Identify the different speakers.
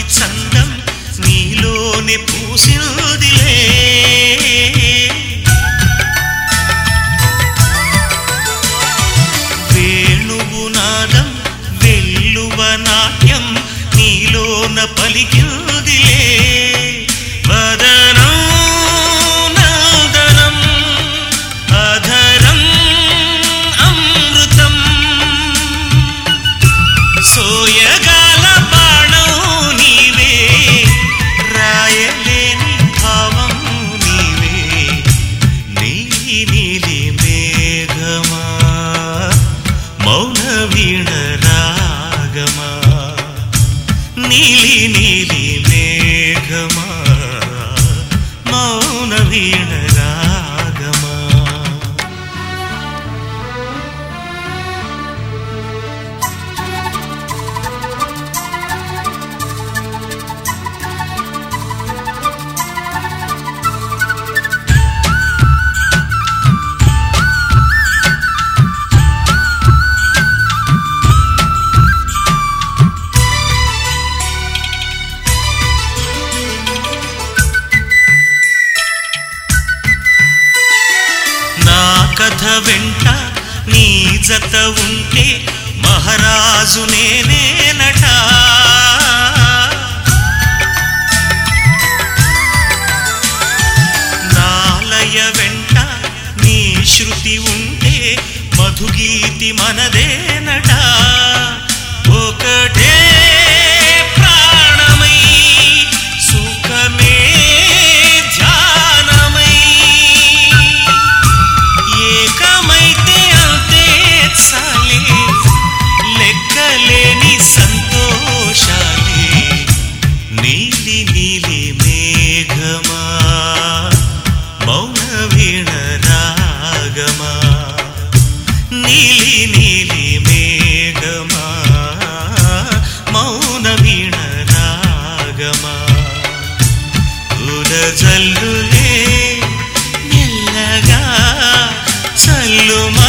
Speaker 1: చందం నీలోనే పూసినదిలే వేణువు నాదం వెల్లువ నాట్యం నీలోన పలికినదిలే వదనం నందనం అధరం అమృతం సోయగాల బాణం నీవే రాయలేని భావం నీవే నీలి నీలి మేఘమా మౌన వీణ రాగమా నీలి నీలి మేఘమా మౌన వీణ రాగమా కథ వెంట నీ జత ఉంటే మహారాజు నేనేనట నాలయ వెంట నీ శృతి ఉంటే మధుగీతి మనదేనట ఒకటే ప్రాణమై సుఖమే ధ్యానమై ఏకమైతే అంతే చాలే లెక్కలేని సంతోషాలే నీలి నీలి మేఘమా మౌన వీణ రాగమా నీలి నీలి మేఘమా మౌన వీణ రాగమా జల్లులే మెల్లగా చల్లుమా